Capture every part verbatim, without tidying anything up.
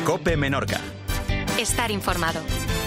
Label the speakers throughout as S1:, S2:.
S1: COPE Menorca.
S2: Estar informado.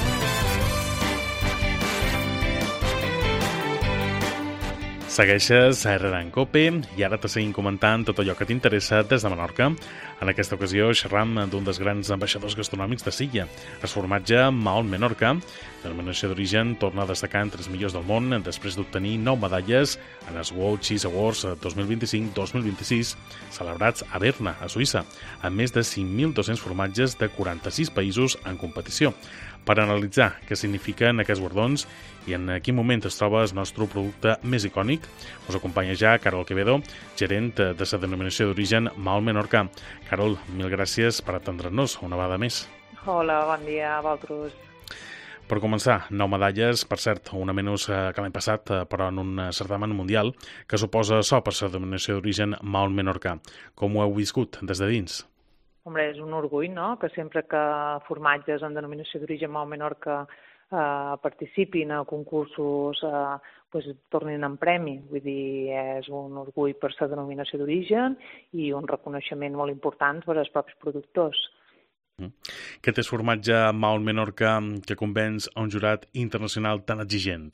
S3: Segueixes a R en COPE i ara te seguim comentant tot allò que t'interessa des de Menorca. En aquesta ocasió xerram d'un dels grans ambaixadors gastronòmics de Silla, el formatge Mahón Menorca. La denominació d'origen torna a destacar entre els millors del món després d'obtenir nou medalles en els World Cheese Awards dos mil vint-i-cinc dos mil vint-i-sis, celebrats a Berna, a Suïssa, amb més de cinc mil dos-cents formatges de quaranta-sis països en competició. Per analitzar què signifiquen aquests guardons i en quin moment es troba el nostre producte més icònic, us acompanya ja Carol Quevedo, gerent de la denominació d'origen Mahón Menorca. Carol, mil gràcies per atendre'ns una vegada més.
S4: Hola, bon dia a vosaltres.
S3: Per començar, nou medalles, per cert, una menys que l'any passat, però en un certamen mundial, que suposa açò per la denominació d'origen Mahón Menorca. Com ho heu viscut des de dins?
S4: Hombre, és un orgull, no?, que sempre que formatges en denominació d'origen Mahón Menorca eh, participin a concursos, eh, pues, tornin en premi. Vull dir, és un orgull per la denominació d'origen i un reconeixement molt important per als propis productors.
S3: Mm. Què té el formatge Mahón Menorca que convenç a un jurat internacional tan exigent?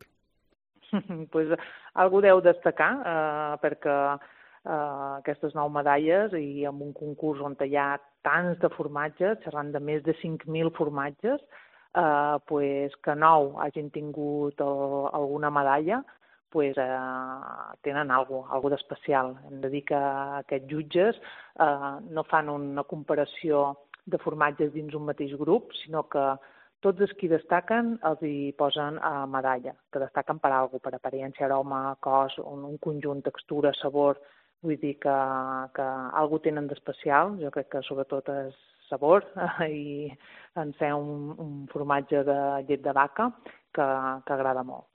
S4: Pues, algú deu destacar, eh, perquè Uh, aquestes nou medalles i amb un concurs on hi ha tants de formatges, xerrant de més de cinc mil formatges, uh, pues que nou hagin tingut uh, alguna medalla, pues, uh, tenen alguna cosa, alguna d'especial. Hem de dir que aquests jutges uh, no fan una comparació de formatges dins un mateix grup, sinó que tots els que destaquen els hi posen a medalla, que destaquen per alguna cosa, per aparença, aroma, cos, un, un conjunt, textura, sabor. Vull dir que, que alguna cosa tenen d'especial, jo crec que sobretot és sabor i en ser un, un formatge de llet de vaca que, que agrada molt.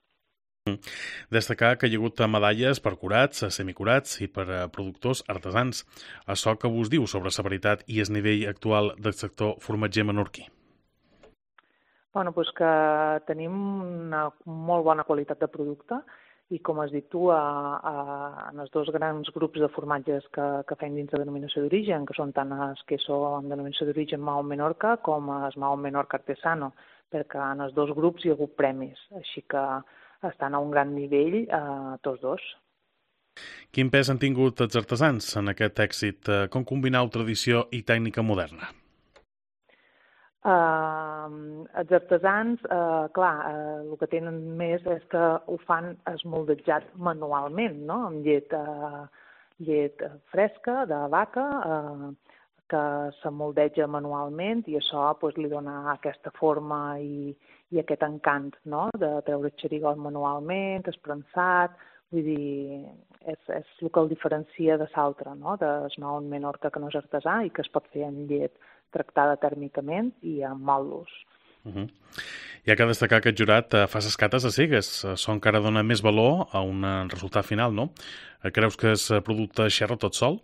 S3: Destacar que hi ha hagut medalles per curats, semicurats i per productors artesans. Això que vos diu sobre la veritat i el nivell actual del sector formatger menorquí?
S4: Bueno, doncs que tenim una molt bona qualitat de producte i, com has dit tu, a, a, en els dos grans grups de formatges que, que fem dins de denominació d'origen, que són tant els que són en denominació d'origen Mahón Menorca com els Mahón Menorca Artesano, perquè en els dos grups hi ha hagut premis, així que estan a un gran nivell eh, tots dos.
S3: Quin pes han tingut els artesans en aquest èxit? Com combineu tradició i tècnica moderna?
S4: Uh, els artesans, uh, clar, uh, el que tenen més és que ho fan esmoldejat manualment, no?, amb llet, uh, llet fresca de vaca, uh, que s'emoldeja manualment i això pues, li dona aquesta forma i, i aquest encant, no?, de treure el xerigot manualment, esprensat. Vull dir, és, és el que el diferencia de l'altre, no?, del Mahón Menorca, que no és artesà i que es pot fer amb llet tractada tèrmicament i amb mòduls.
S3: Uh -huh. Hi ha que destacar que aquest jurat eh, fa les cates a cegues. Són encara dona més valor a un resultat final, no? Creus que el producte xerra tot sol?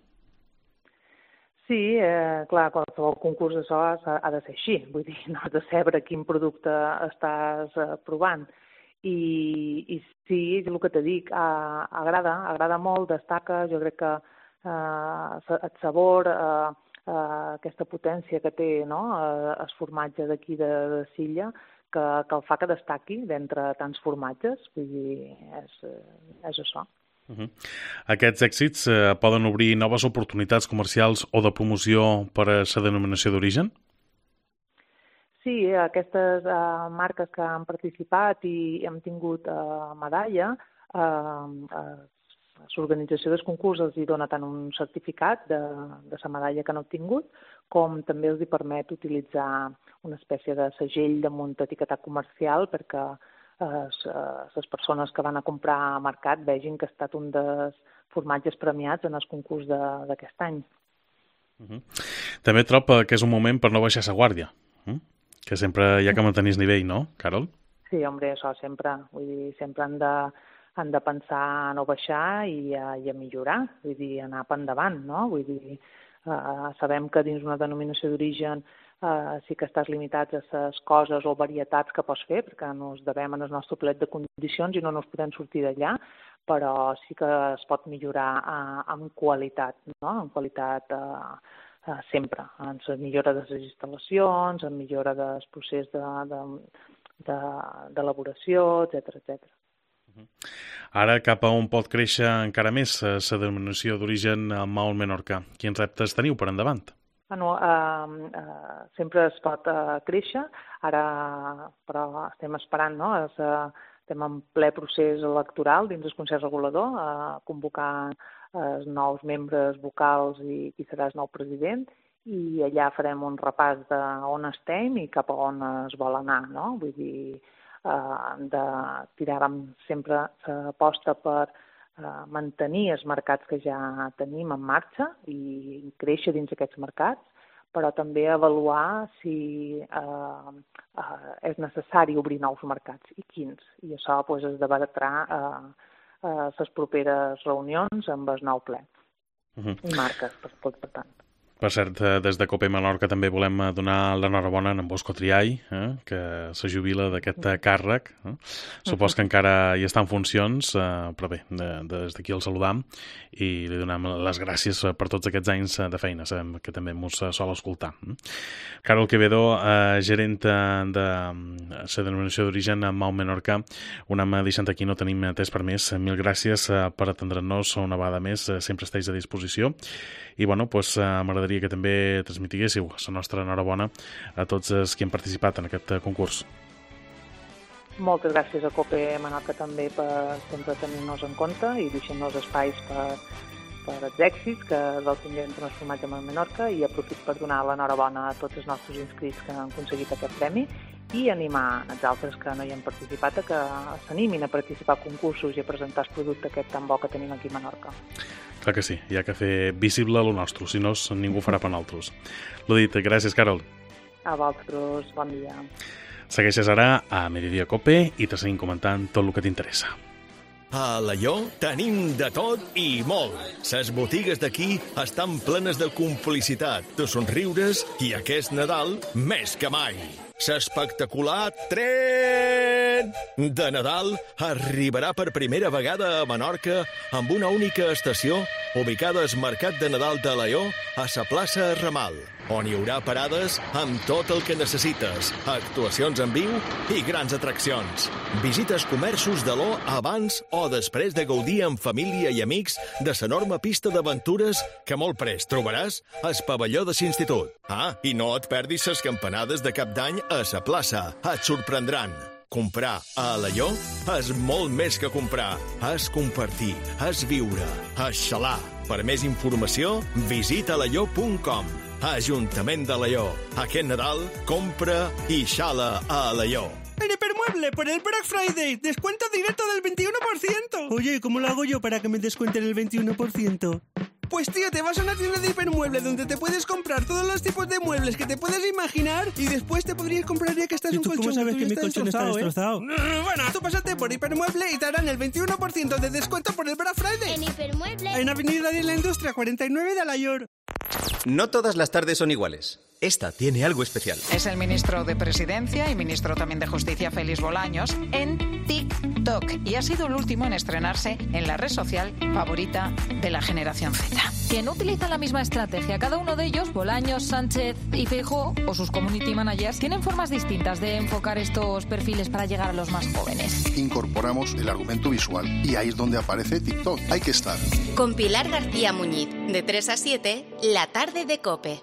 S4: Sí, eh, clar, qualsevol concurs d'això ha, ha de ser així. Vull dir, no has de saber quin producte estàs eh, provant. I, i sí, és el que te dic, eh, agrada, agrada molt, destaca, jo crec que eh, el sabor, eh, Uh, aquesta potència que té, no?, uh, el formatge d'aquí de, de Silla, que, que el fa que destaqui d'entre tants formatges. Vull dir, és, és això.
S3: Uh -huh. Aquests èxits uh, poden obrir noves oportunitats comercials o de promoció per a la denominació d'origen?
S4: Sí, aquestes uh, marques que han participat i hem tingut uh, medalla, uh, uh, l'organització dels concursos els hi dona tant un certificat de, de la medalla que han obtingut, com també els hi permet utilitzar una espècie de segell damunt etiquetat comercial perquè les eh, persones que van a comprar a mercat vegin que ha estat un dels formatges premiats en el concurs d'aquest any.
S3: Uh -huh. També trob que és un moment per no baixar la guàrdia, uh? que sempre hi ha que mantenir el nivell, no, Carol?
S4: Sí, home, això sempre. Vull dir, sempre han de han de pensar a no baixar i a, i a millorar, vull dir, anar per endavant, no? Vull dir, eh, sabem que dins una denominació d'origen eh, sí que estàs limitats a les coses o varietats que pots fer, perquè ens devem en el nostre plet de condicions i no ens podem sortir d'allà, però sí que es pot millorar eh, amb qualitat, no?, amb qualitat eh, uh, sempre, en la millora de les instal·lacions, en millora del procés d'elaboració, etcètera, etcètera.
S3: Ara, cap a on pot créixer encara més la denominació d'origen Maol Menorca? Quins reptes teniu per endavant?
S4: Bueno, eh, eh, sempre es pot eh, créixer, ara però estem esperant, no? Es, eh, estem en ple procés electoral dins del Consell Regulador, a eh, convocar els nous membres vocals i qui serà el nou president, i allà farem un repàs d'on estem i cap a on es vol anar, no? Vull dir, eh, de tirar sempre l'aposta per Uh, mantenir els mercats que ja tenim en marxa i créixer dins aquests mercats, però també avaluar si uh, uh, és necessari obrir nous mercats i quins. I això pues, es debatrà a uh, uh, les properes reunions amb el nou ple. Uh-huh. I marques, per, per tant.
S3: Per cert, des de Cope Menorca també volem donar l'enhorabona a en Bosco Triay, eh, que se jubila d'aquest càrrec. Eh? Supos que encara hi està en funcions, eh, però bé, de, des d'aquí el saludam i li donem les gràcies per tots aquests anys de feina, sabem que també ens sol escoltar. Carol Quevedo, eh, gerent de la denominació d'origen Maol Menorca, un home deixant aquí, no tenim temps per més. Mil gràcies per atendre'ns una vegada més, sempre esteu a disposició. I bueno, doncs, m'agradaria que també transmitiguéssiu la nostra enhorabona a tots els que han participat en aquest concurs.
S4: Moltes gràcies a Cope Menorca també per sempre tenir-nos en compte i deixar-nos espais per, per els èxits que del Tinguem transformat en Menorca, i aprofito per donar l'enhorabona a tots els nostres inscrits que han aconseguit aquest premi i animar els altres que no hi han participat a que s'animin a participar a concursos i a presentar el producte aquest tan bo que tenim aquí a Menorca.
S3: Clar que sí, hi ha que fer visible el nostre, si no ningú farà per nosaltres. L'ho dit, gràcies, Carol.
S4: A vosaltres, bon dia.
S3: Segueixes ara a Mediodía Cope i te seguim comentant tot el que t'interessa.
S1: A Alaior tenim de tot i molt. Ses botigues d'aquí estan plenes de complicitat, de somriures i aquest Nadal més que mai. L'espectacular tren de Nadal arribarà per primera vegada a Menorca amb una única estació ubicada al Mercat de Nadal d'Alaior a la plaça Ramal, on hi haurà parades amb tot el que necessites, actuacions en viu i grans atraccions. Visites comerços de l'O abans o després de gaudir amb família i amics de l'enorme pista d'aventures que molt prest trobaràs al pavelló de l'institut. Ah, i no et perdis les campanades de cap d'any a la plaça. Et sorprendran. Comprar a Alaior és molt més que comprar. És compartir, és viure, és xalar. Per més informació, visita alaior punt com. Ajuntament d'Alaior. Aquest Nadal, compra i xala a Alaior.
S5: En Hipermueble, por el Black Friday, descuento directo del veintiuno por ciento. Oye, ¿cómo lo hago yo para que me descuenten el veintiuno por ciento? Pues tío, te vas a una tienda de Hipermueble donde te puedes comprar todos los tipos de muebles que te puedes imaginar y después te podrías comprar ya que estás
S6: ¿Y
S5: un
S6: tú
S5: colchón.
S6: cómo sabes que mi colchón está destrozado?
S5: ¿eh? Bueno, tú pásate por Hipermueble y te harán el veintiuno por ciento de descuento por el Black Friday.
S7: En Hipermueble.
S5: En Avenida de la Industria cuarenta y nueve de Alaior.
S8: No todas las tardes son iguales. Esta tiene algo especial.
S9: Es el ministro de Presidencia y ministro también de Justicia, Félix Bolaños, en TikTok. Y ha sido el último en estrenarse en la red social favorita de la generación Z.
S2: Que no utilizan la misma estrategia. Cada uno de ellos, Bolaños, Sánchez y Feijóo, o sus community managers, tienen formas distintas de enfocar estos perfiles para llegar a los más jóvenes.
S10: Incorporamos el argumento visual y ahí es donde aparece TikTok. Hay que estar.
S7: Con Pilar García Muñiz, de tres a siete, la tarde de COPE.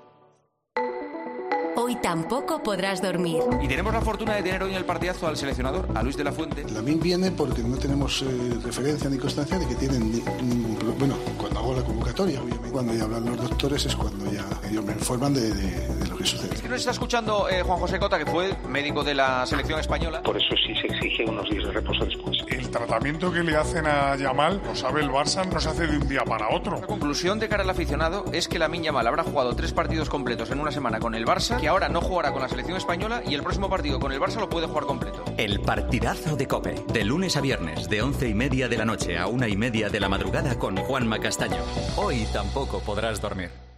S7: Hoy tampoco podrás dormir.
S11: Y tenemos la fortuna de tener hoy en el partidazo al seleccionador, a Luis de la Fuente.
S10: También viene porque no tenemos eh, referencia ni constancia de que tienen ningún problema. Bueno, cuando hago la convocatoria, obviamente. Cuando ya hablan los doctores es cuando ya ellos me informan de, de, de lo que sucede.
S11: Es que nos está escuchando eh, Juan José Cota, que fue médico de la selección española.
S12: Por eso sí se exige unos días de reposo después.
S13: El tratamiento que le hacen a Yamal, lo sabe el Barça, no se hace de un día para otro.
S11: La conclusión de cara al aficionado es que Lamine Yamal habrá jugado tres partidos completos en una semana con el Barça, que ahora no jugará con la selección española y el próximo partido con el Barça lo puede jugar completo.
S14: El partidazo de COPE, de lunes a viernes, de once y media de la noche a una y media de la madrugada con Juanma Castaño. Hoy tampoco podrás dormir.